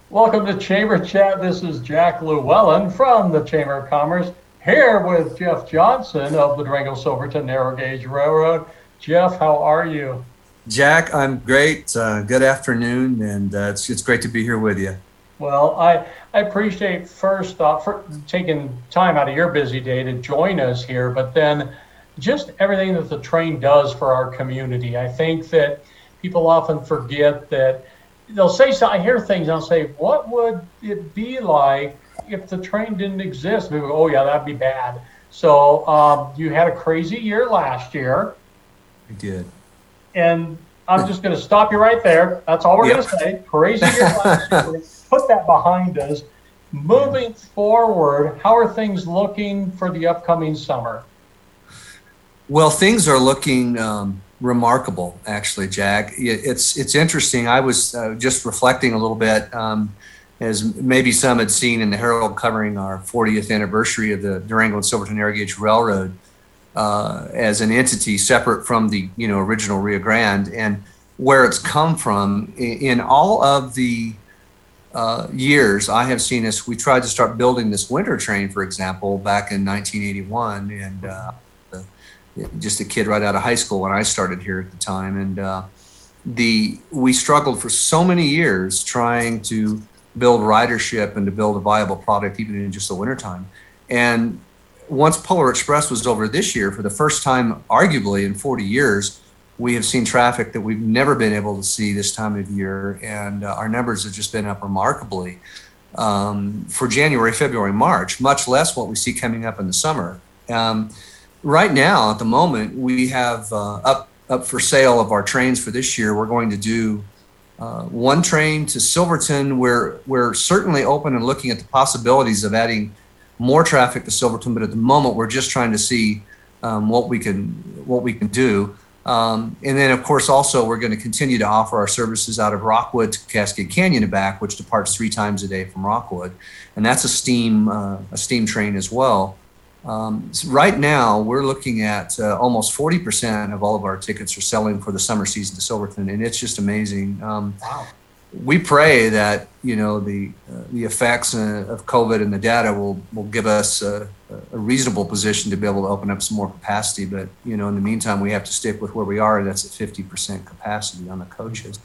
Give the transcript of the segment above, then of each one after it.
Welcome to Chamber Chat. This is Jack Llewellyn from the Chamber of Commerce, here with Jeff Johnson of the Durango Silverton Narrow Gauge Railroad. Jeff, how are you? Jack, I'm great. Good afternoon, and it's great to be here with you. Well, I appreciate first off for taking time out of your busy day to join us here, but then just everything that the train does for our community. I think that people often forget that they'll say, so I hear things, I'll say, what would it be like if the train didn't exist? People go, oh yeah, that'd be bad. So you had a crazy year last year. I did. And I'm just going to stop you right there. That's all we're going to say. Crazy year last year. Put that behind us. Moving forward, how are things looking for the upcoming summer? Well, things are looking remarkable, actually, Jack. It's interesting. I was just reflecting a little bit, as maybe some had seen in the Herald covering our 40th anniversary of the Durango and Silverton Narrow Gauge Railroad as an entity separate from the original Rio Grande, and where it's come from. In all of the years I have seen us, we tried to start building this winter train, for example, back in 1981, and just a kid right out of high school when I started here at the time, and we struggled for so many years trying to build ridership and to build a viable product even in just the wintertime. And once Polar Express was over this year, for the first time arguably in 40 years, we have seen traffic that we've never been able to see this time of year, and our numbers have just been up remarkably for January, February, March, much less what we see coming up in the summer. Right now, at the moment, we have up for sale of our trains for this year. We're going to do one train to Silverton. We're certainly open and looking at the possibilities of adding more traffic to Silverton, but at the moment, we're just trying to see what we can do. And then, of course, also we're going to continue to offer our services out of Rockwood to Cascade Canyon and back, which departs 3 times a day from Rockwood, and that's a steam train as well. So right now, we're looking at almost 40% of all of our tickets are selling for the summer season to Silverton, and it's just amazing. Wow. We pray that the effects of COVID and the data will give us a reasonable position to be able to open up some more capacity. But in the meantime, we have to stick with where we are, and that's at 50% capacity on the coaches.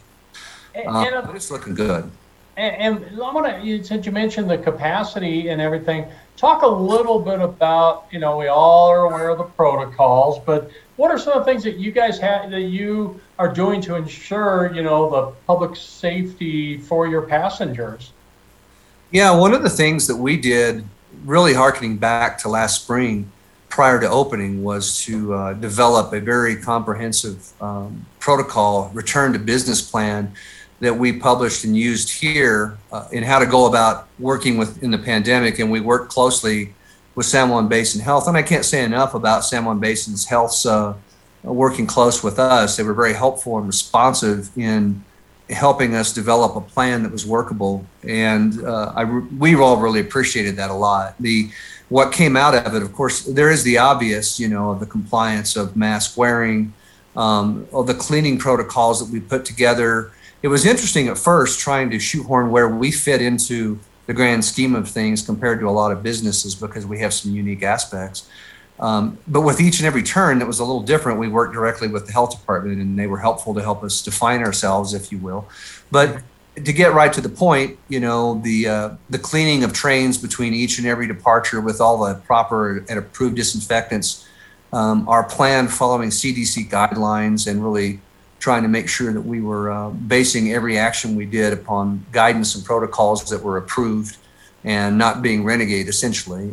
But it's looking good. And I want to, since you mentioned the capacity and everything, talk a little bit about, we all are aware of the protocols, but what are some of the things that you guys have that you are doing to ensure, the public safety for your passengers? Yeah, one of the things that we did, really hearkening back to last spring prior to opening, was to develop a very comprehensive protocol, return to business plan that we published and used here in how to go about working in the pandemic. And we worked closely with San Juan Basin Health. And I can't say enough about San Juan Basin's Health's working close with us. They were very helpful and responsive in helping us develop a plan that was workable. And we all really appreciated that a lot. What came out of it, of course, there is the obvious, of the compliance of mask wearing, of the cleaning protocols that we put together. It was interesting at first trying to shoehorn where we fit into the grand scheme of things compared to a lot of businesses, because we have some unique aspects. But with each and every turn that was a little different, we worked directly with the health department, and they were helpful to help us define ourselves, if you will. But to get right to the point, the cleaning of trains between each and every departure with all the proper and approved disinfectants, our plan following CDC guidelines, and really trying to make sure that we were basing every action we did upon guidance and protocols that were approved and not being renegade, essentially.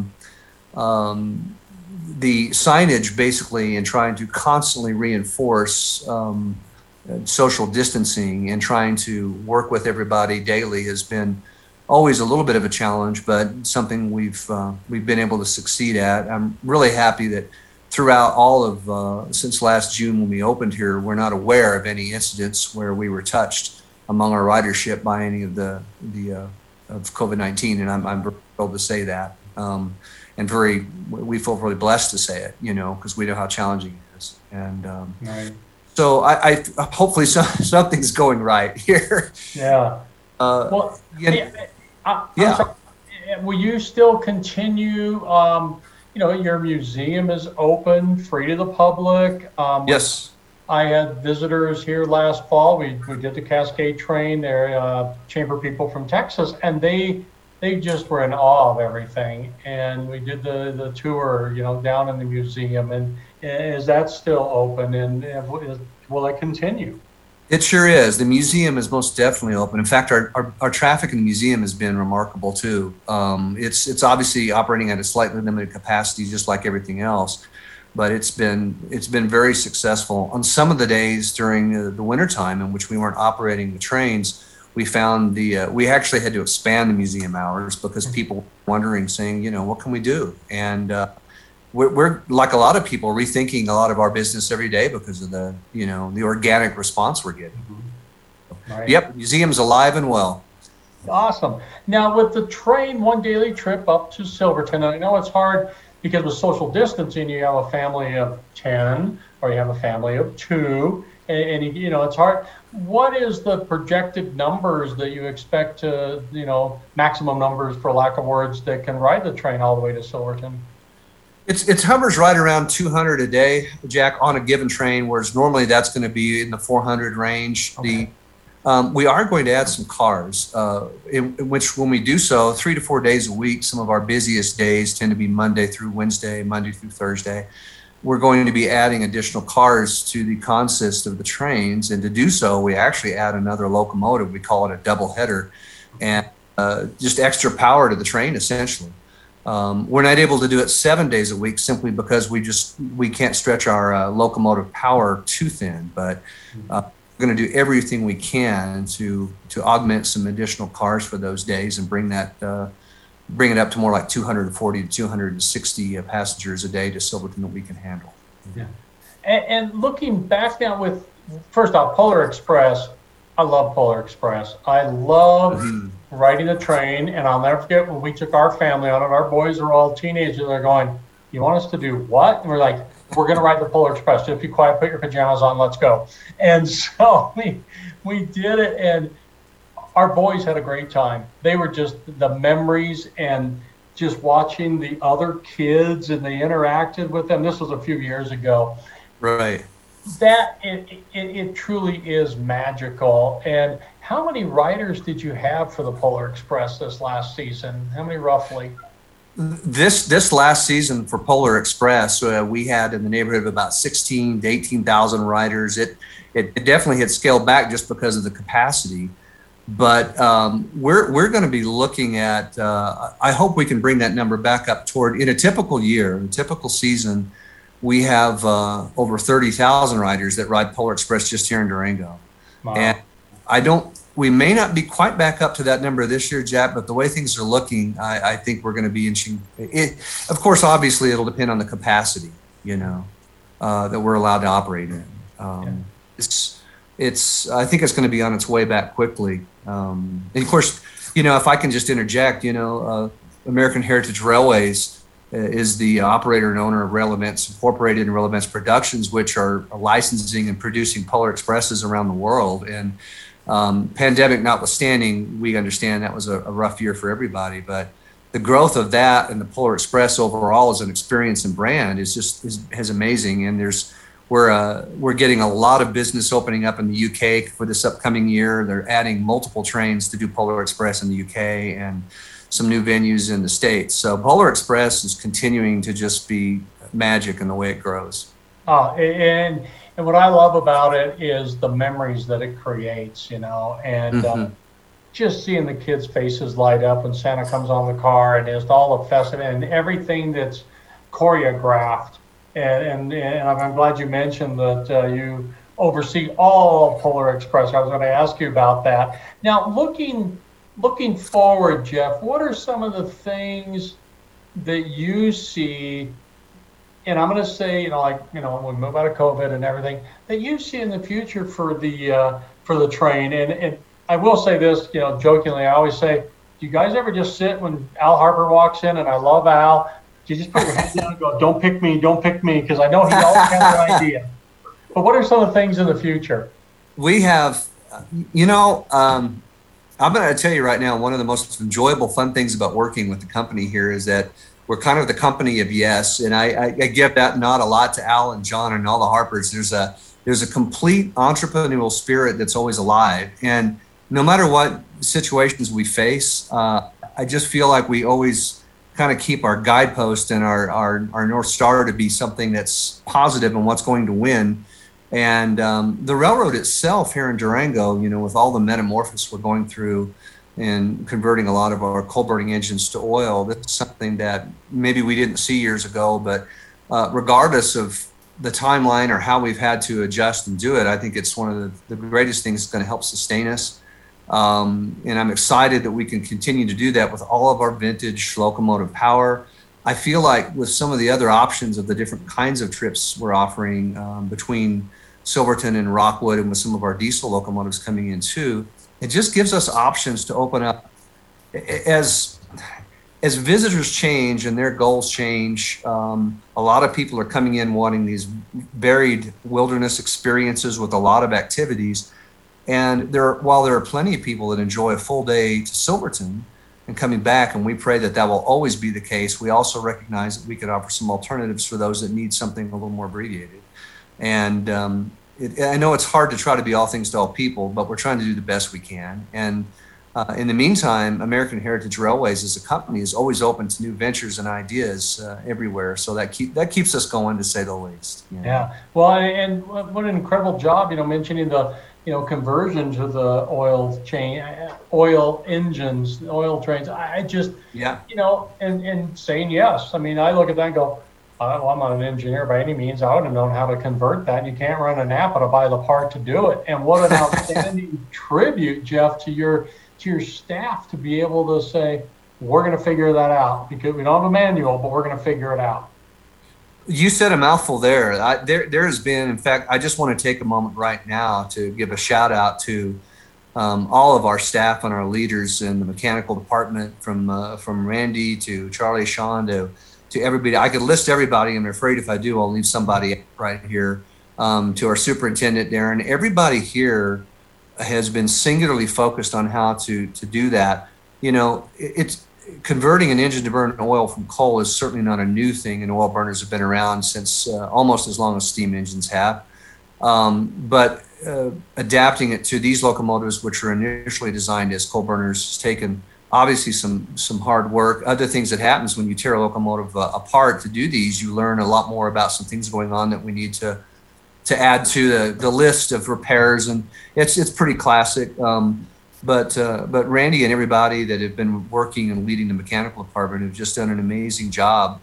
The signage, basically, and trying to constantly reinforce social distancing and trying to work with everybody daily has been always a little bit of a challenge, but something we've been able to succeed at. I'm really happy that throughout all of since last June when we opened here, we're not aware of any incidents where we were touched among our ridership by any of the of COVID-19, and I'm very thrilled to say that, and we feel really blessed to say it, because we know how challenging it is, and Right. so I hopefully something's going right here. Yeah. Well, Yeah, I'm yeah, sorry. Will you still continue? Your museum is open, free to the public. yes. I had visitors here last fall. We did the Cascade Train. They're chamber people from Texas, and they just were in awe of everything. And we did the tour, down in the museum. And is that still open? And will it continue? It sure is. The museum is most definitely open. In fact, our traffic in the museum has been remarkable too. It's obviously operating at a slightly limited capacity, just like everything else, but it's been very successful. On some of the days during the wintertime in which we weren't operating the trains, we found we actually had to expand the museum hours because people were wondering, saying, what can we do? And we're like a lot of people rethinking a lot of our business every day because of the organic response we're getting. Right. Yep, museum's alive and well. Awesome. Now, with the train, one daily trip up to Silverton, and I know it's hard because with social distancing, you have a family of 10 or you have a family of 2, and it's hard. What is the projected numbers that you expect to, maximum numbers, for lack of words, that can ride the train all the way to Silverton? It hovers right around 200 a day, Jack, on a given train, whereas normally that's going to be in the 400 range. Okay. We are going to add some cars, in which when we do so, 3 to 4 days a week, some of our busiest days tend to be Monday through Wednesday, Monday through Thursday. We're going to be adding additional cars to the consist of the trains. And to do so, we actually add another locomotive. We call it a double header, and just extra power to the train, essentially. We're not able to do it 7 days a week simply because we can't stretch our locomotive power too thin, but we're going to do everything we can to augment some additional cars for those days and bring it up to more like 240 to 260 passengers a day to Silverton that we can handle. Yeah. And looking back now with, first off, Polar Express, I love Polar Express. I love riding the train, and I'll never forget when we took our family on it. Our boys are all teenagers. They're going, "You want us to do what?" And we're like, "We're going to ride the Polar Express. Just be quiet, put your pajamas on, let's go." And so we did it, and our boys had a great time. They were just the memories and just watching the other kids, and they interacted with them. This was a few years ago. Right. That it truly is magical. And how many riders did you have for the Polar Express this last season? How many roughly? This last season for Polar Express, we had in the neighborhood of about 16 to 18,000 riders. It definitely had scaled back just because of the capacity. But we're going to be looking at, I hope we can bring that number back up toward, in a typical year, in a typical season, we have over 30,000 riders that ride Polar Express just here in Durango. Wow. And we may not be quite back up to that number this year, Jack, but the way things are looking, I think we're going to be inching it. Of course, obviously, it'll depend on the capacity, that we're allowed to operate in. I think it's going to be on its way back quickly. And of course, if I can just interject, American Heritage Railways is the operator and owner of Rail Events Incorporated and Rail Events Productions, which are licensing and producing Polar Expresses around the world. And pandemic notwithstanding, we understand that was a rough year for everybody, but the growth of that and the Polar Express overall as an experience and brand is amazing. And we're getting a lot of business opening up in the UK for this upcoming year. They're adding multiple trains to do Polar Express in the UK and some new venues in the States. So Polar Express is continuing to just be magic in the way it grows. And what I love about it is the memories that it creates, and just seeing the kids' faces light up when Santa comes on the car, and just all the festive and everything that's choreographed. And I'm glad you mentioned that you oversee all Polar Express. I was going to ask you about that. Now, looking forward, Jeff, what are some of the things that you see, and I'm going to say, when we move out of COVID and everything, that you see in the future for the train? And I will say this, jokingly, I always say, do you guys ever just sit when Al Harper walks in, and I love Al, do you just put your head down and go, don't pick me, because I know he always has an idea. But what are some of the things in the future? We have, I'm going to tell you right now, one of the most enjoyable, fun things about working with the company here is that we're kind of the company of yes. And I give that nod a lot to Al and John and all the Harpers. There's a complete entrepreneurial spirit that's always alive. And no matter what situations we face, I just feel like we always kind of keep our guidepost and our North Star to be something that's positive and what's going to win. And the railroad itself here in Durango, with all the metamorphosis we're going through and converting a lot of our coal burning engines to oil, that's something that maybe we didn't see years ago, but regardless of the timeline or how we've had to adjust and do it, I think it's one of the greatest things that's going to help sustain us. And I'm excited that we can continue to do that with all of our vintage locomotive power. I feel like with some of the other options of the different kinds of trips we're offering between Silverton and Rockwood, and with some of our diesel locomotives coming in too, it just gives us options to open up. As visitors change and their goals change, a lot of people are coming in wanting these varied wilderness experiences with a lot of activities. And while there are plenty of people that enjoy a full day to Silverton and coming back, and we pray that that will always be the case, we also recognize that we could offer some alternatives for those that need something a little more abbreviated. And I know it's hard to try to be all things to all people, but we're trying to do the best we can. And in the meantime, American Heritage Railways as a company is always open to new ventures and ideas everywhere. So that keeps us going, to say the least. Yeah. Well, and what an incredible job, mentioning the conversion to the oil engines, oil trains. I just, and saying yes. I mean, I look at that and go, well, I'm not an engineer by any means. I would have known how to convert that. You can't run a Napa to buy the part to do it. And what an outstanding tribute, Jeff, to your staff to be able to say, we're going to figure that out, because we don't have a manual, but we're going to figure it out. You said a mouthful there. There has been, in fact, I just want to take a moment right now to give a shout out to all of our staff and our leaders in the mechanical department, from Randy to Charlie, Sean, to everybody. I could list everybody. I'm afraid if I do, I'll leave somebody right here. To our superintendent, Darren. Everybody here has been singularly focused on how to do that. It's converting an engine to burn oil from coal is certainly not a new thing, and oil burners have been around since almost as long as steam engines have. But adapting it to these locomotives, which were initially designed as coal burners, has taken obviously some hard work. Other things that happens when you tear a locomotive apart to do these, you learn a lot more about some things going on that we need to add to the list of repairs, and it's pretty classic. But Randy and everybody that have been working and leading the mechanical department have just done an amazing job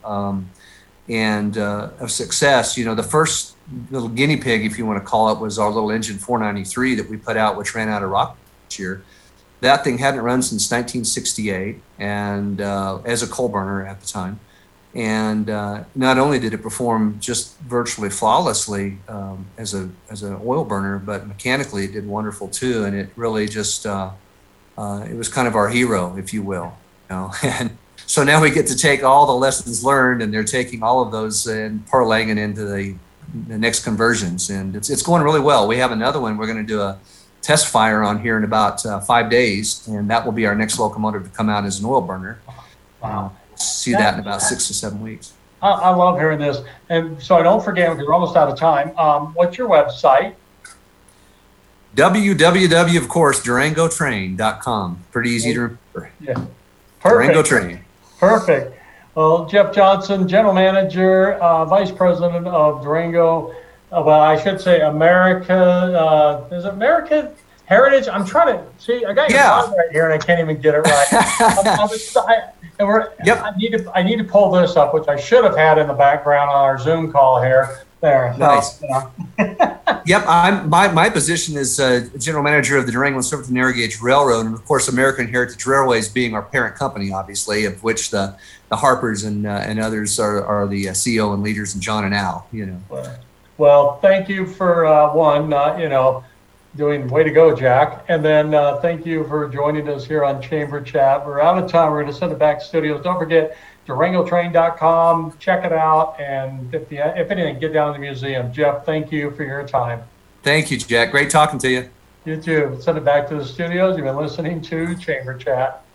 and of success. The first little guinea pig, if you want to call it, was our little engine 493 that we put out, which ran out of rock this year. That thing hadn't run since 1968, and as a coal burner at the time. And not only did it perform just virtually flawlessly as an oil burner, but mechanically it did wonderful too. And it really just it was kind of our hero, if you will. And so now we get to take all the lessons learned, and they're taking all of those and parlaying it into the next conversions. And it's going really well. We have another one we're going to do a test fire on here in about 5 days, and that will be our next locomotive to come out as an oil burner. Wow. See that in about 6 to 7 weeks. I love hearing this. And so I don't forget, because we're almost out of time. What's your website? www, of course, DurangoTrain.com. Pretty easy to remember. Yeah. Perfect. Durango Train. Perfect. Well, Jeff Johnson, General Manager, Vice President of Durango. Well, I should say America. Is it American Heritage? I'm trying to see. I got your name right here, and I can't even get it right. I need to pull this up, which I should have had in the background on our Zoom call here. There. Nice. Yep. My position is General Manager of the Durango and Silverton Narrow Gauge Railroad, and of course American Heritage Railways being our parent company, obviously, of which the Harpers and others are the CEO and leaders, and John and Al. Well, thank you for doing way to go, Jack. And then thank you for joining us here on Chamber Chat. We're out of time. We're going to send it back to studios. Don't forget DurangoTrain.com. Check it out. And if anything, get down to the museum. Jeff, thank you for your time. Thank you, Jack. Great talking to you. You too. Send it back to the studios. You've been listening to Chamber Chat.